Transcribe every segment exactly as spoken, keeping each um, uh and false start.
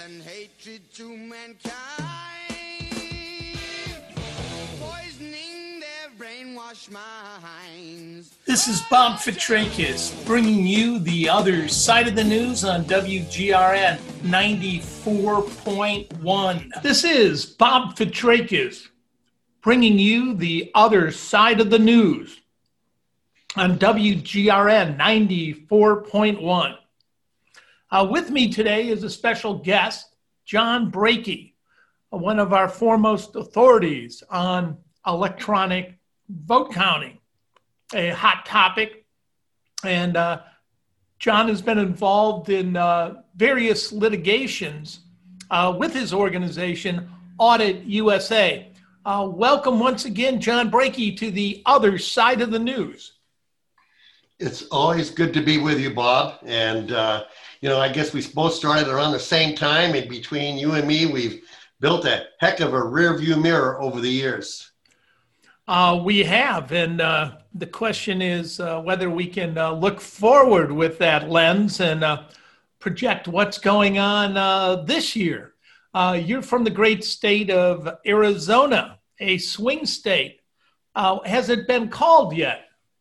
and hatred to mankind, poisoning their brainwashed minds. This is Bob Fitrakis bringing you the other side of the news on W G R N ninety-four point one. This is Bob Fitrakis bringing you the other side of the news on W G R N ninety-four point one. Uh, with me today is a special guest, John Brakey, one of our foremost authorities on electronic vote counting, a hot topic. And uh, John has been involved in uh, various litigations uh, with his organization, Audit U S A. Uh, welcome once again, John Brakey, to the other side of the news. It's always good to be with you, Bob. And, uh, you know, I guess we both started around the same time. And between you and me, we've built a heck of a rear view mirror over the years. Uh, we have. And uh, the question is uh, whether we can uh, look forward with that lens and uh, project what's going on uh, this year. Uh, you're from the great state of Arizona, a swing state. Uh, has it been called yet?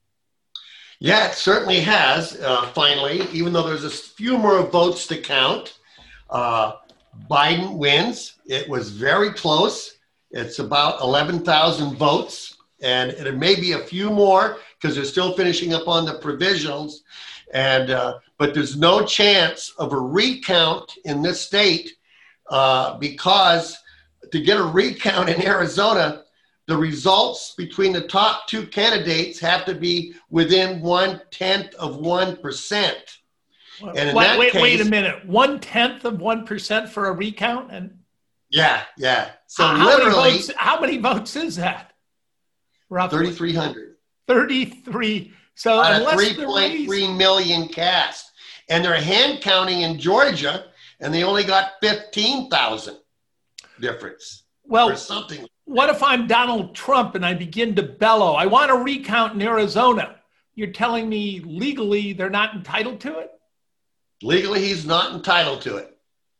Yeah, it certainly has, uh, finally, even though there's a few more votes to count. Uh, Biden wins. It was very close. It's about eleven thousand votes, and it may be a few more because they're still finishing up on the provisionals. And uh, but there's no chance of a recount in this state uh, because to get a recount in Arizona, the results between the top two candidates have to be within one-tenth of one percent. And in wait, that wait, case, wait a minute. One-tenth of one percent for a recount? And Yeah, yeah. So how, literally... Many votes, how many votes is that? thirty-three hundred. thirty-three. So out of three point three million cast. And they're hand counting in Georgia, and they only got fifteen thousand difference. Well, or something. What if I'm Donald Trump and I begin to bellow, I want a recount in Arizona? You're telling me legally they're not entitled to it? Legally, he's not entitled to it.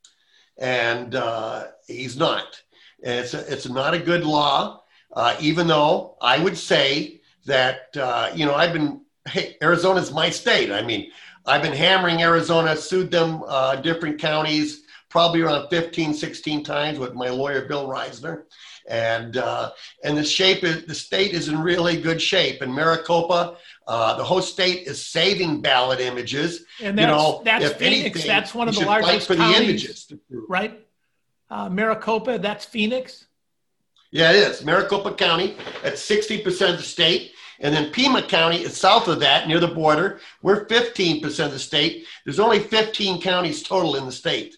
And uh, he's not. And it's, a, it's not a good law, uh, even though I would say that, uh, you know, I've been, hey, Arizona's my state. I mean, I've been hammering Arizona, sued them, uh, different counties, probably around fifteen, sixteen times with my lawyer, Bill Reisner. And uh, and the shape is, the state is in really good shape. In Maricopa, uh, the whole state is saving ballot images. And that's, you know, that's if Phoenix. Anything, that's one of the largest for counties, the images, right? Uh, Maricopa, that's Phoenix. Yeah, it is. Maricopa County at sixty percent of the state. And then Pima County is south of that, near the border. We're fifteen percent of the state. There's only fifteen counties total in the state.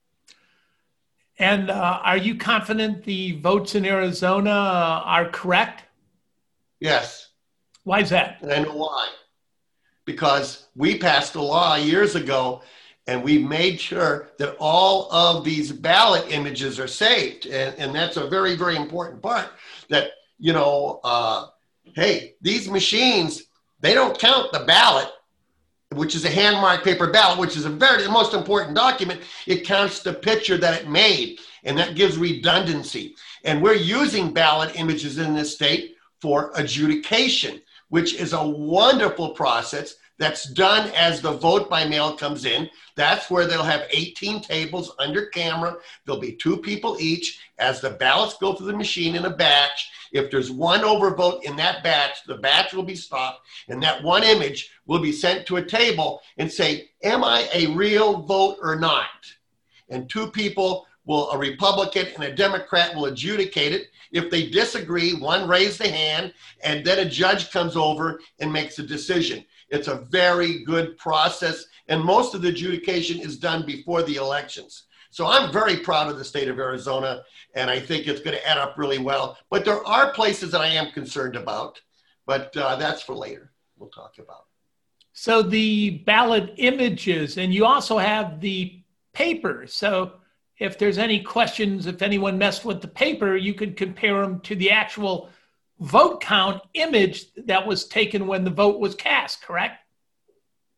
And uh, are you confident the votes in Arizona uh, are correct? Yes. Why is that? And I know why. Because we passed a law years ago, and we made sure that all of these ballot images are saved. And, and that's a very, very important part that, you know, uh, hey, these machines, they don't count the ballot, which is a hand-marked paper ballot, which is a very the most important document. It counts the picture that it made, and that gives redundancy. And we're using ballot images in this state for adjudication, which is a wonderful process that's done as the vote by mail comes in. That's where they'll have eighteen tables under camera. There'll be two people each. As the ballots go through the machine in a batch, if there's one overvote in that batch, the batch will be stopped, and that one image will be sent to a table and say, am I a real vote or not? And two people will, a Republican and a Democrat will adjudicate it. If they disagree, one raise the hand, and then a judge comes over and makes a decision. It's a very good process, and most of the adjudication is done before the elections. So I'm very proud of the state of Arizona, and I think it's going to add up really well. But there are places that I am concerned about, but uh, that's for later. We'll talk about. So the ballot images, and you also have the paper. So if there's any questions, if anyone messed with the paper, you could compare them to the actual vote count image that was taken when the vote was cast, correct?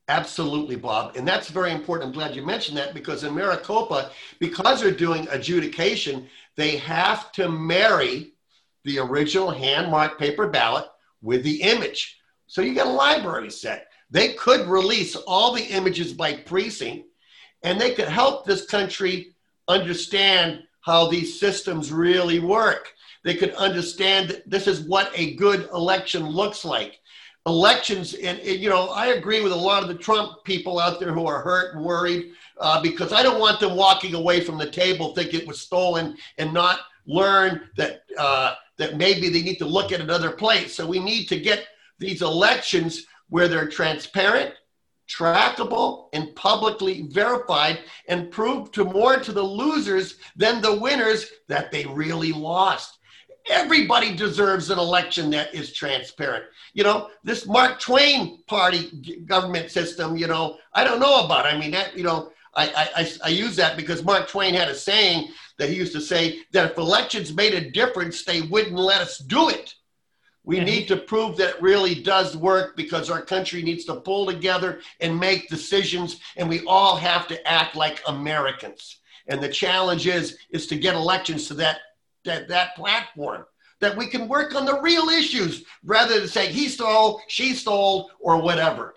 Absolutely, Bob. And that's very important. I'm glad you mentioned that, because in Maricopa, because they're doing adjudication, they have to marry the original hand-marked paper ballot with the image. So you get a library set. They could release all the images by precinct, and they could help this country understand how these systems really work. They could understand that this is what a good election looks like. Elections, and, and you know, I agree with a lot of the Trump people out there who are hurt and worried, uh, because I don't want them walking away from the table thinking it was stolen and not learn that uh, that maybe they need to look at another place. So we need to get these elections where they're transparent, trackable, and publicly verified, and prove to more to the losers than the winners that they really lost. Everybody deserves an election that is transparent. You know, this Mark Twain party government system, you know, I don't know about. I mean, that, you know, I, I, I use that because Mark Twain had a saying that he used to say that if elections made a difference, they wouldn't let us do it. We mm-hmm. need to prove that it really does work, because our country needs to pull together and make decisions, and we all have to act like Americans. And the challenge is, is to get elections to that, that, that platform, that we can work on the real issues rather than say he stole, she stole, or whatever.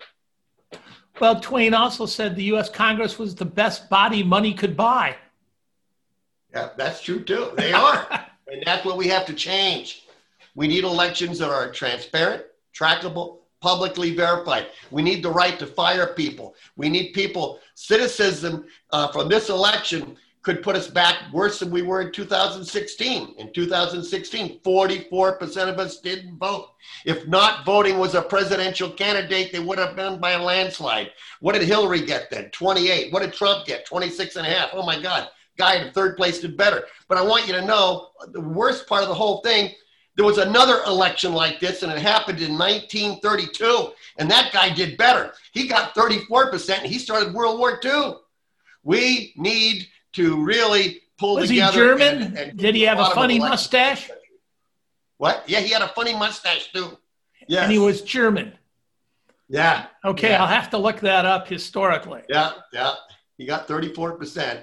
Well, Twain also said the U S Congress was the best body money could buy. Yeah, that's true too. They are. And that's what we have to change. We need elections that are transparent, trackable, publicly verified. We need the right to fire people. We need people, citicism uh, from this election could put us back worse than we were in two thousand sixteen. In two thousand sixteen, forty-four percent of us didn't vote. If not voting was a presidential candidate, they would have been by a landslide. What did Hillary get then? twenty-eight. What did Trump get? twenty-six and a half. Oh my God. Guy in third place did better. But I want you to know the worst part of the whole thing, there was another election like this, and it happened in nineteen thirty-two, and that guy did better. He got thirty-four percent, and he started World War Two. We need to really pull was together. Was he German? And, and did he have a funny mustache? What? Yeah, he had a funny mustache too. Yeah. And he was German. Yeah. Okay, yeah. I'll have to look that up historically. Yeah, yeah. He got thirty-four percent.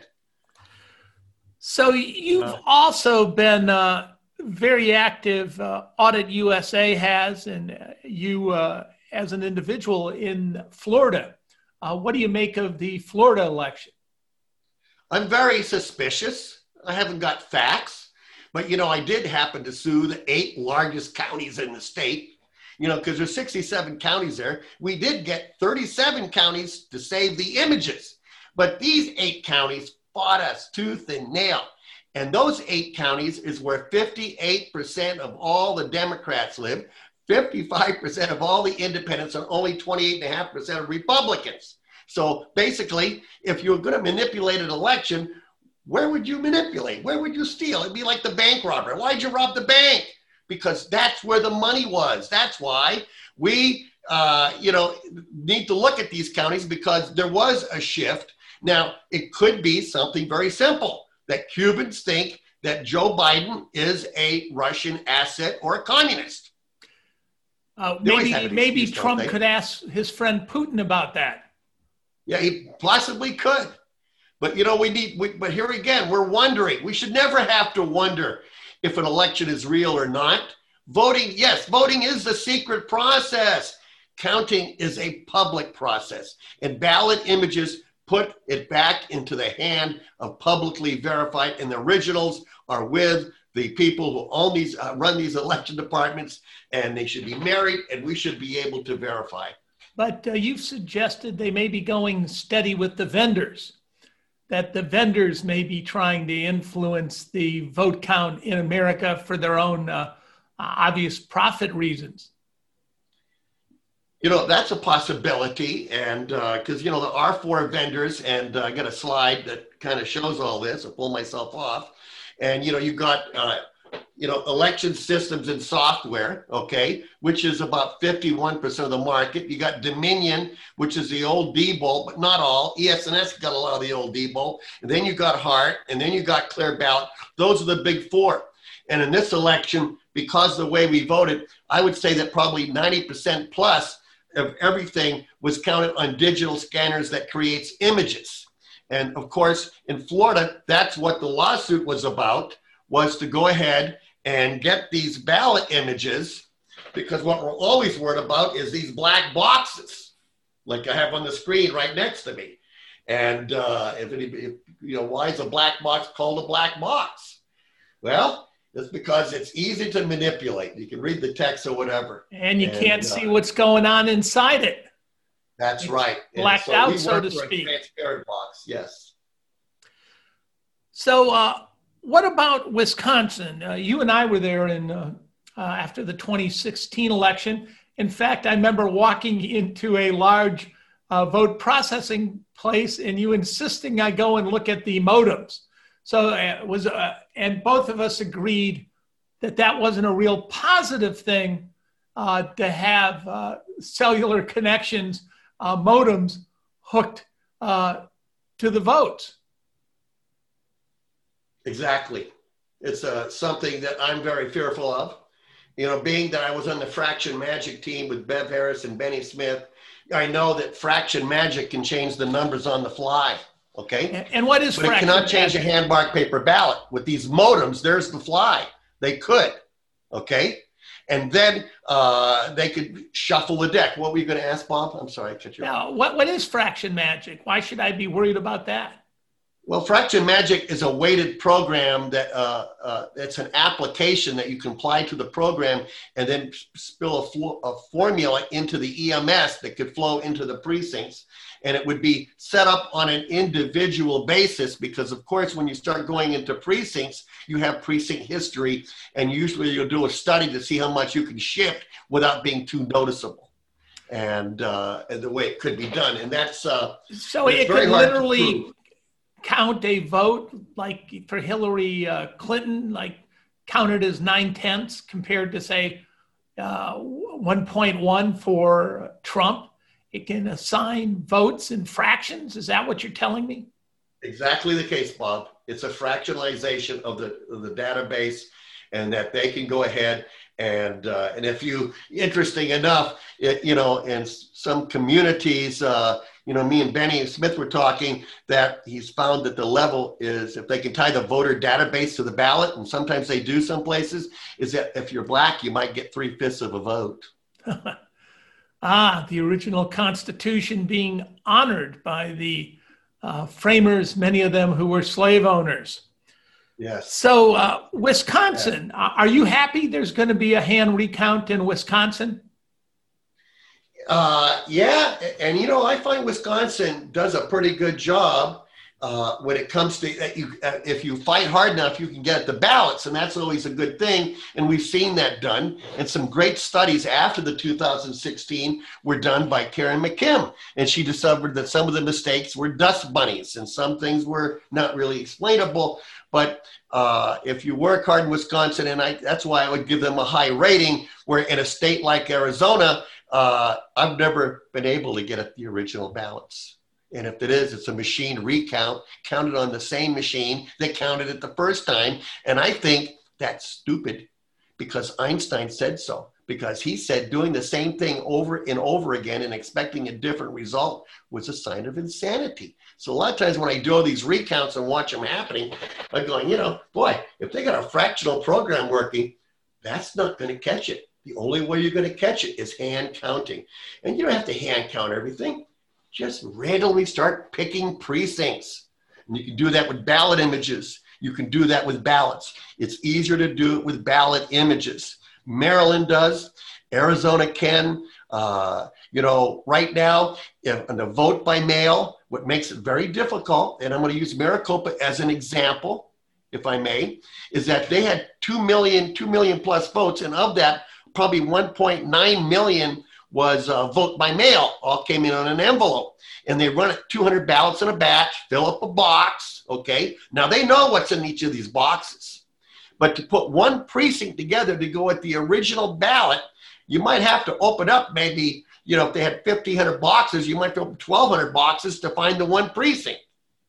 So you've uh, also been uh, very active, uh, Audit U S A has, and uh, you uh, as an individual in Florida. Uh, what do you make of the Florida election? I'm very suspicious. I haven't got facts, but, you know, I did happen to sue the eight largest counties in the state, you know, because there's sixty-seven counties there. We did get thirty-seven counties to save the images, but these eight counties fought us tooth and nail. And those eight counties is where fifty-eight percent of all the Democrats live, fifty-five percent of all the independents, and only twenty-eight point five percent of Republicans. So basically, if you're going to manipulate an election, where would you manipulate? Where would you steal? It'd be like the bank robber. Why'd you rob the bank? Because that's where the money was. That's why we, uh, you know, need to look at these counties, because there was a shift. Now, it could be something very simple, that Cubans think that Joe Biden is a Russian asset or a communist. Uh, maybe maybe excuse, Trump could ask his friend Putin about that. Yeah, he possibly could. But, you know, we need, we, but here again, we're wondering. We should never have to wonder if an election is real or not. Voting, yes, voting is the secret process. Counting is a public process. And ballot images put it back into the hand of publicly verified, and the originals are with the people who own these, uh, run these election departments, and they should be married, and we should be able to verify. But uh, you've suggested they may be going steady with the vendors, that the vendors may be trying to influence the vote count in America for their own uh, obvious profit reasons. You know, that's a possibility. And because, uh, you know, there are four vendors, and uh, I got a slide that kind of shows all this. I'll pull myself off. And, you know, you've got, uh, you know, election systems and software, okay, which is about fifty-one percent of the market. You got Dominion, which is the old D-Bowl, but not all. E S N S got a lot of the old D-Bowl. And then you got Hart, and then you got Clear Ballot. Those are the big four. And in this election, because of the way we voted, I would say that probably ninety percent plus of everything was counted on digital scanners that creates images. And of course, in Florida, that's what the lawsuit was about, was to go ahead and get these ballot images, because what we're always worried about is these black boxes, like I have on the screen right next to me. And uh, if anybody, you know, why is a black box called a black box? Well, it's because it's easy to manipulate. You can read the text or whatever. And you and, can't uh, see what's going on inside it. That's It's right. And blacked so out, we so work to for a speak. transparent box, yes. So uh, what about Wisconsin? Uh, you and I were there in uh, uh, after the twenty sixteen election. In fact, I remember walking into a large uh, vote processing place and you insisting I go and look at the modems. So uh, it was, uh, and both of us agreed that that wasn't a real positive thing uh, to have uh, cellular connections, uh, modems hooked uh, to the votes. Exactly. It's uh, something that I'm very fearful of. You know, being that I was on the Fraction Magic team with Bev Harris and Benny Smith, I know that Fraction Magic can change the numbers on the fly. Okay. And what is but it Fraction cannot change Magic? a hand marked paper ballot. With these modems, there's the fly. They could. Okay. And then uh, they could shuffle the deck. What were you going to ask, Bob? I'm sorry, I cut you off. Now, what, what is Fraction Magic? Why should I be worried about that? Well, Fraction Magic is a weighted program that uh, uh, it's an application that you can apply to the program and then spill a, flo- a formula into the E M S that could flow into the precincts. And it would be set up on an individual basis because, of course, when you start going into precincts, you have precinct history, and usually you'll do a study to see how much you can shift without being too noticeable. And, uh, and the way it could be done. And that's uh, So it's it very could hard to literally prove. count a vote like for Hillary uh, Clinton, like counted as nine tenths compared to say uh, one point one for Trump. It can assign votes in fractions. Is that what you're telling me? Exactly the case, Bob. It's a fractionalization of the of the database, and that they can go ahead and uh, and if you, interesting enough, it, you know, in some communities, uh, you know, me and Benny Smith were talking that he's found that the level is, if they can tie the voter database to the ballot, and sometimes they do some places, is that if you're black, you might get three fifths of a vote. Ah, the original Constitution being honored by the uh, framers, many of them who were slave owners. Yes. So uh, Wisconsin, yeah. Are you happy there's going to be a hand recount in Wisconsin? Uh, yeah, and you know, I find Wisconsin does a pretty good job uh, when it comes to that. You, uh, if you fight hard enough, you can get the ballots, and that's always a good thing. And we've seen that done. And some great studies after the two thousand sixteen were done by Karen McKim, and she discovered that some of the mistakes were dust bunnies, and some things were not really explainable. But uh, if you work hard in Wisconsin, and I, that's why I would give them a high rating. Where in a state like Arizona, uh, I've never been able to get at the original ballots. And if it is, it's a machine recount counted on the same machine that counted it the first time. And I think that's stupid because Einstein said so, because he said doing the same thing over and over again and expecting a different result was a sign of insanity. So a lot of times when I do all these recounts and watch them happening, I'm going, you know, boy, if they got a fractional program working, that's not going to catch it. The only way you're going to catch it is hand counting. And you don't have to hand count everything. Just randomly start picking precincts. And you can do that with ballot images. You can do that with ballots. It's easier to do it with ballot images. Maryland does. Arizona can. Uh, you know, right now, if, in the vote by mail, what makes it very difficult, and I'm going to use Maricopa as an example, if I may, is that they had two million, two million plus votes, and of that, probably one point nine million was uh, vote by mail, all came in on an envelope. And they run it two hundred ballots in a batch, fill up a box, okay? Now they know what's in each of these boxes. But to put one precinct together to go at the original ballot, you might have to open up maybe, you know, if they had fifteen hundred boxes, you might have to open twelve hundred boxes to find the one precinct.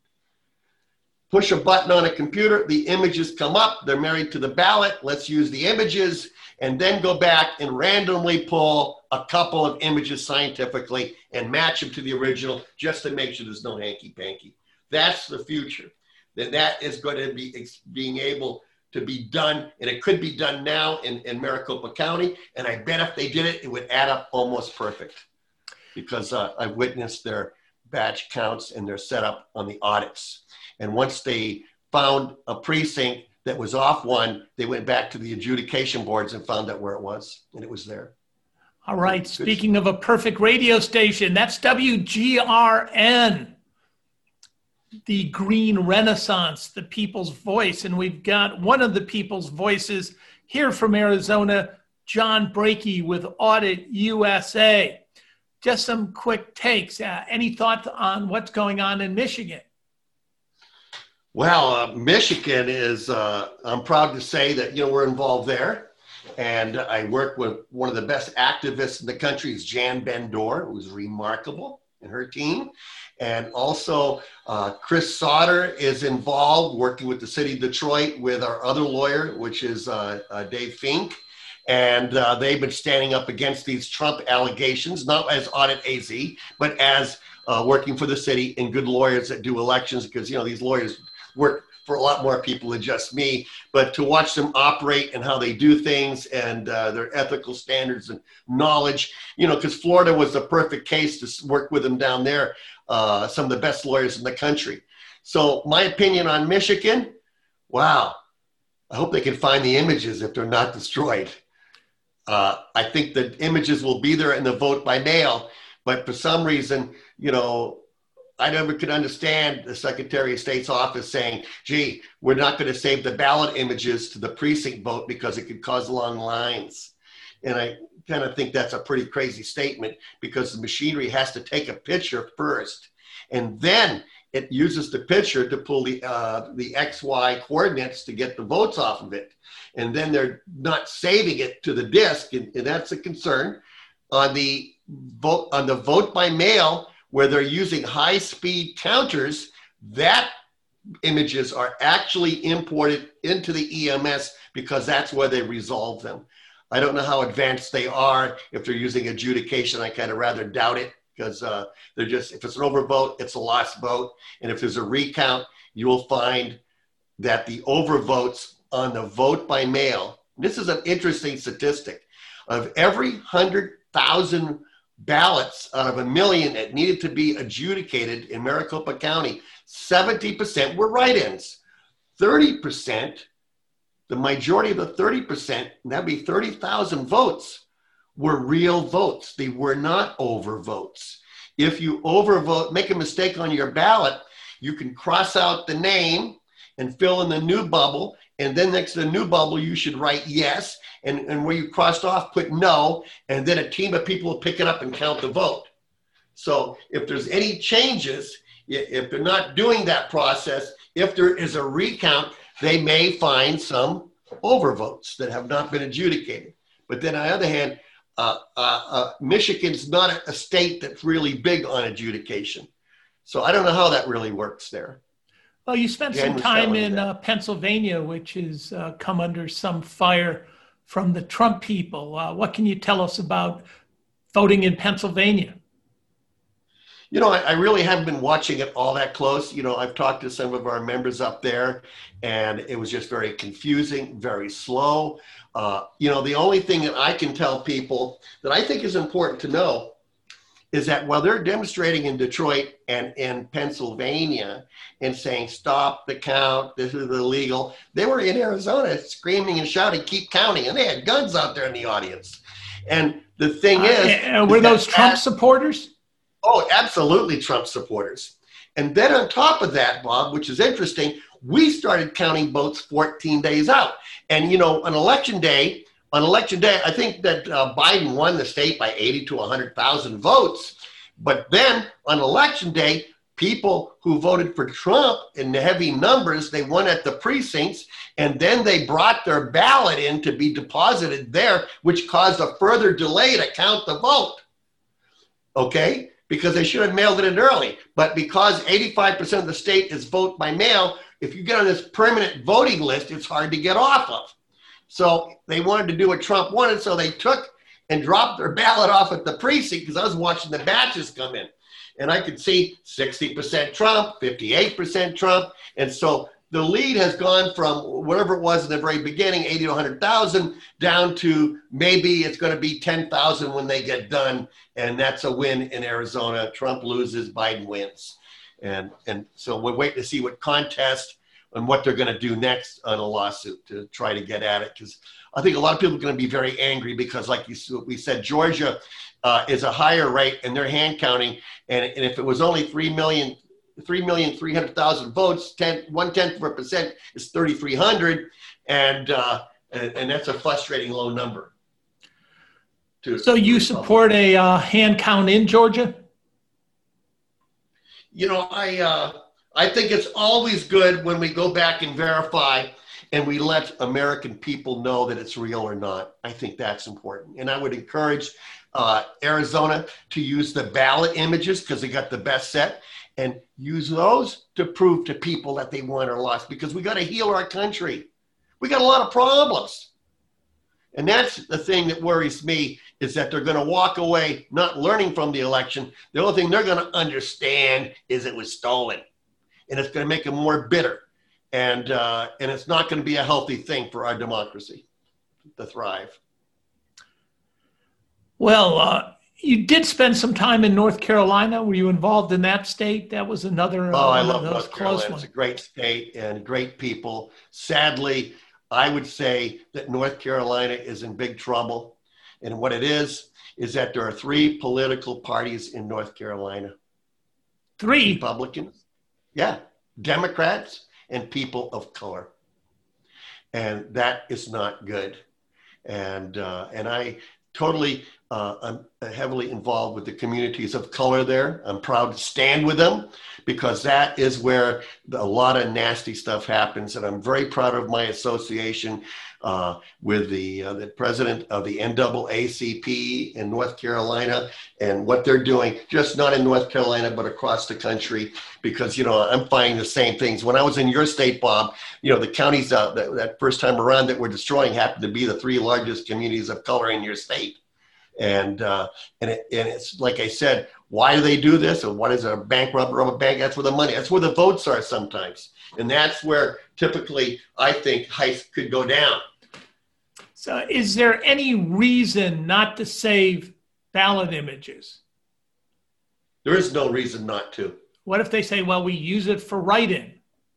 Push a button on a computer, the images come up, they're married to the ballot, let's use the images, and then go back and randomly pull a couple of images scientifically and match them to the original just to make sure there's no hanky-panky. That's the future. That that is going to be ex- being able to be done, and it could be done now in, in Maricopa County, and I bet if they did it, it would add up almost perfect, because uh, I witnessed their batch counts and their setup on the audits. And once they found a precinct that was off one, they went back to the adjudication boards and found out where it was, and it was there. All right, Good. Speaking of a perfect radio station, that's W G R N. The Green Renaissance, the people's voice. And we've got one of the people's voices here from Arizona, John Brakey with Audit U S A. Just some quick takes. Uh, any thoughts on what's going on in Michigan? Well, uh, Michigan is, uh, I'm proud to say that, you know, we're involved there. And I work with one of the best activists in the country, is Jan Ben-Dor, who's remarkable, and her team. And also, uh, Chris Sauter is involved working with the city of Detroit with our other lawyer, which is uh, uh, Dave Fink. And uh, they've been standing up against these Trump allegations, not as Audit A Z, but as uh, working for the city and good lawyers that do elections, because, you know, these lawyers work for a lot more people than just me. But to watch them operate and how they do things and uh, their ethical standards and knowledge, you know, because Florida was the perfect case to work with them down there. Uh, some of the best lawyers in the country. So my opinion on Michigan, wow, I hope they can find the images if they're not destroyed. Uh, I think the images will be there in the vote by mail, but for some reason, you know, I never could understand the Secretary of State's office saying, gee, we're not going to save the ballot images to the precinct vote because it could cause long lines. And I kind of think that's a pretty crazy statement, because the machinery has to take a picture first, and then it uses the picture to pull the uh, the X Y coordinates to get the votes off of it. And then they're not saving it to the disk, and, and that's a concern. On the vote on the vote by mail, where they're using high-speed counters, that images are actually imported into the E M S because that's where they resolve them. I don't know how advanced they are. If they're using adjudication, I kind of rather doubt it, because uh, they're just, if it's an overvote, it's a lost vote. And if there's a recount, you will find that the overvotes on the vote by mail, this is an interesting statistic, of every one hundred thousand ballots out of a million that needed to be adjudicated in Maricopa County, seventy percent were write-ins. thirty percent, the majority of the thirty percent, and that'd be thirty thousand votes, were real votes. They were not overvotes. If you overvote, make a mistake on your ballot, you can cross out the name and fill in the new bubble, and then next to the new bubble, you should write yes, and, and where you crossed off, put no, and then a team of people will pick it up and count the vote. So if there's any changes, if they're not doing that process, if there is a recount, they may find some overvotes that have not been adjudicated. But then on the other hand, uh, uh, uh, Michigan's not a, a state that's really big on adjudication. So I don't know how that really works there. Well, you spent Jan some time in uh, Pennsylvania, which has uh, come under some fire from the Trump people. Uh, what can you tell us about voting in Pennsylvania? You know, I, I really haven't been watching it all that close. You know, I've talked to some of our members up there, and it was just very confusing, very slow. Uh, you know, the only thing that I can tell people that I think is important to know is that while they're demonstrating in Detroit and in Pennsylvania and saying, stop the count, this is illegal, they were in Arizona screaming and shouting, keep counting, and they had guns out there in the audience. And the thing is... Uh, were is those Trump that, supporters? Oh, absolutely Trump supporters. And then on top of that, Bob, which is interesting, we started counting votes fourteen days out. And, you know, on election day, on election day, I think that uh, Biden won the state by eighty to one hundred thousand votes. But then on election day, people who voted for Trump in heavy numbers, they won at the precincts, and then they brought their ballot in to be deposited there, which caused a further delay to count the vote. Okay? Because they should have mailed it in early. But because eighty-five percent of the state is vote by mail, if you get on this permanent voting list, it's hard to get off of. So they wanted to do what Trump wanted, so they took and dropped their ballot off at the precinct because I was watching the batches come in. And I could see sixty percent Trump, fifty-eight percent Trump. And so the lead has gone from whatever it was in the very beginning, eighty to one hundred thousand, down to maybe it's going to be ten thousand when they get done. And that's a win in Arizona. Trump loses, Biden wins. And, and so we're waiting to see what contest and what they're going to do next on a lawsuit to try to get at it. Because I think a lot of people are going to be very angry because, like you, we said, Georgia uh, is a higher rate and they're hand counting. And, and if it was only three million, three million three hundred thousand votes, ten, one tenth of a percent is thirty-three hundred. And, uh, and, and that's a frustrating low number. To, so you support a uh, hand count in Georgia? You know, I, uh, I think it's always good when we go back and verify and we let American people know that it's real or not. I think that's important. And I would encourage uh, Arizona to use the ballot images because they got the best set and use those to prove to people that they won or lost, because we got to heal our country. We got a lot of problems. And that's the thing that worries me, is that they're going to walk away not learning from the election. The only thing they're going to understand is it was stolen. And it's going to make them more bitter. And, uh, and it's not going to be a healthy thing for our democracy to thrive. Well, uh, you did spend some time in North Carolina. Were you involved in that state? That was another uh, Oh, I one love of those North close Carolina. ones. It's a great state and great people. Sadly, I would say that North Carolina is in big trouble. And what it is, is that there are three political parties in North Carolina. Three? Republicans, yeah, Democrats, and people of color. And that is not good. And, uh, and I totally, uh, I'm heavily involved with the communities of color there. I'm proud to stand with them because that is where a lot of nasty stuff happens. And I'm very proud of my association uh, with the, uh, the president of the N double A C P in North Carolina and what they're doing, just not in North Carolina, but across the country, because, you know, I'm finding the same things. When I was in your state, Bob, you know, the counties uh, that, that first time around that we're destroying happened to be the three largest communities of color in your state. And, uh, and, it, and it's like I said, why do they do this? Or what is it, a bank robber of a bank? That's where the money, that's where the votes are sometimes. And that's where typically I think heist could go down. So is there any reason not to save ballot images? There is no reason not to. What if they say, well, we use it for write-in?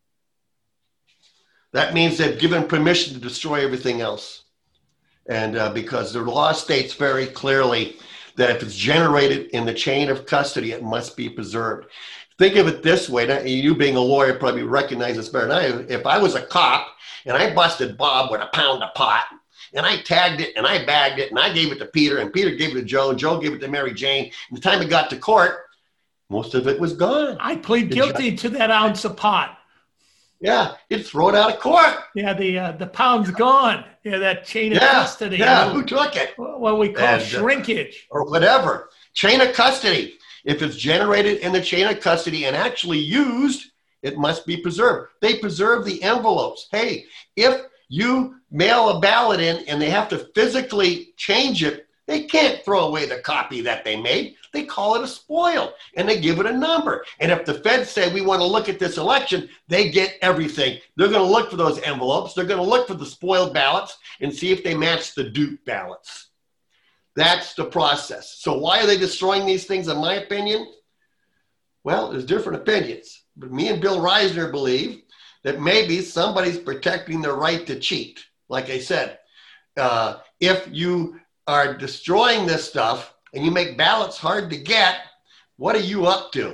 That means they've given permission to destroy everything else. And uh, because the law states very clearly that if it's generated in the chain of custody, it must be preserved. Think of it this way. Now, you being a lawyer probably recognize this better than I do. If I was a cop and I busted Bob with a pound of pot and I tagged it and I bagged it and I gave it to Peter and Peter gave it to Joe and Joe gave it to Mary Jane, and the time it got to court, most of it was gone. I plead The guilty judge- to that ounce of pot. Yeah, you'd throw it out of court. Yeah, the uh, the pound's gone. Yeah, that chain of Yeah, custody. yeah, who took it? What we call And, uh, shrinkage. Or whatever. Chain of custody. If it's generated in the chain of custody and actually used, it must be preserved. They preserve the envelopes. Hey, if you mail a ballot in and they have to physically change it, they can't throw away the copy that they made. They call it a spoil and they give it a number. And if the feds say we want to look at this election, they get everything. They're going to look for those envelopes. They're going to look for the spoiled ballots and see if they match the dupe ballots. That's the process. So why are they destroying these things, in my opinion? Well, there's different opinions. But me and Bill Reisner believe that maybe somebody's protecting their right to cheat. Like I said, uh, if you are destroying this stuff and you make ballots hard to get, what are you up to?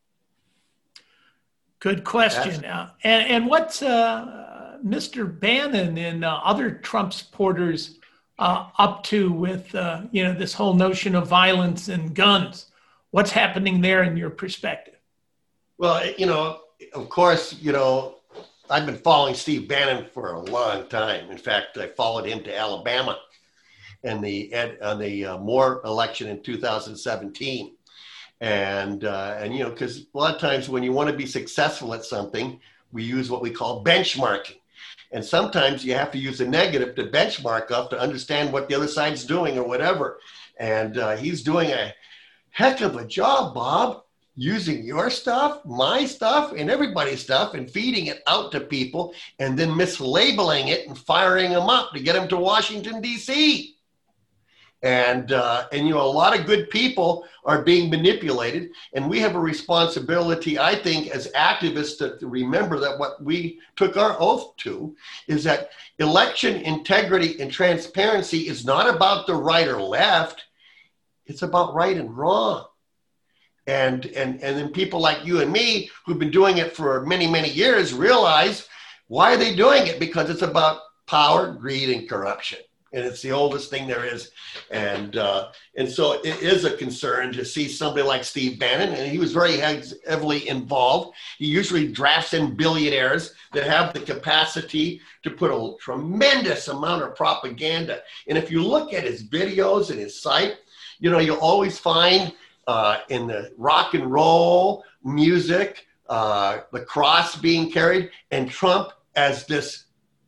Good question. Uh, and, and what's uh, Mister Bannon and uh, other Trump supporters uh, up to with uh, you know, this whole notion of violence and guns? What's happening there in your perspective? Well, you know, of course, you know, I've been following Steve Bannon for a long time. In fact, I followed him to Alabama and the Ed, on the uh, Moore election in two thousand seventeen. And, uh, and you know, because a lot of times when you want to be successful at something, we use what we call benchmarking. And sometimes you have to use a negative to benchmark up to understand what the other side's doing or whatever. And uh, he's doing a heck of a job, Bob, using your stuff, my stuff, and everybody's stuff and feeding it out to people and then mislabeling it and firing them up to get them to Washington, D C. And, uh, and, you know, a lot of good people are being manipulated. And we have a responsibility, I think, as activists to, to remember that what we took our oath to is that election integrity and transparency is not about the right or left. It's about right and wrong. And, and, and then people like you and me who've been doing it for many, many years realize, why are they doing it? Because it's about power, greed, and corruption. And it's the oldest thing there is. And uh, and so it is a concern to see somebody like Steve Bannon, and he was very heavily involved. He usually drafts in billionaires that have the capacity to put a tremendous amount of propaganda. And if you look at his videos and his site, you know, you'll always find uh, in the rock and roll music, uh, the cross being carried, and Trump as this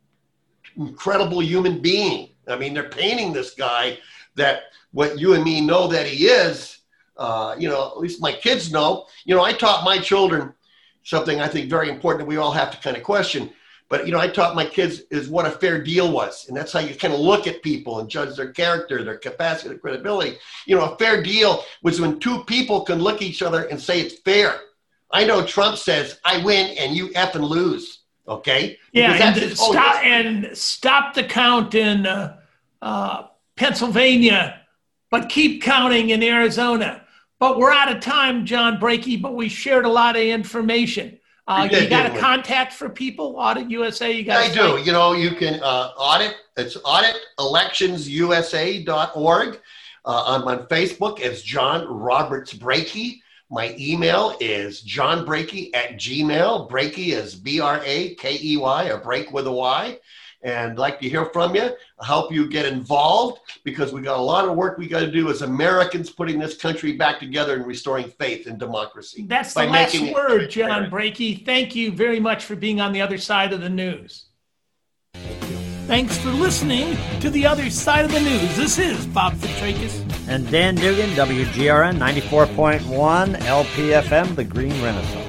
incredible human being. I mean, they're painting this guy that what you and me know that he is, uh, you know, at least my kids know. You know, I taught my children something I think very important that we all have to kind of question. But, you know, I taught my kids is what a fair deal was. And that's how you kind of look at people and judge their character, their capacity, their credibility. You know, a fair deal was when two people can look at each other and say it's fair. I know Trump says, I win and you effing lose. Okay. Yeah, and stop, and stop the count in uh, uh, Pennsylvania, but keep counting in Arizona. But we're out of time, John Brakey, but we shared a lot of information. Uh, did, you got a contact for people? Audit U S A? You got? I do. You know, you can uh, audit. It's audit elections U S A dot org. Uh, I'm on Facebook as John Roberts Brakey. My email is johnbrakey at gmail. Brakey is B R A K E Y, a break with a Y. And I'd like to hear from you. I help you get involved because we got a lot of work we got to do as Americans putting this country back together and restoring faith in democracy. That's the last word, John Brakey. Thank you very much for being on the other side of the news. Thanks for listening to The Other Side of the News. This is Bob Fitrakis. And Dan Dugan, W G R N ninety-four point one L P F M, The Green Renaissance.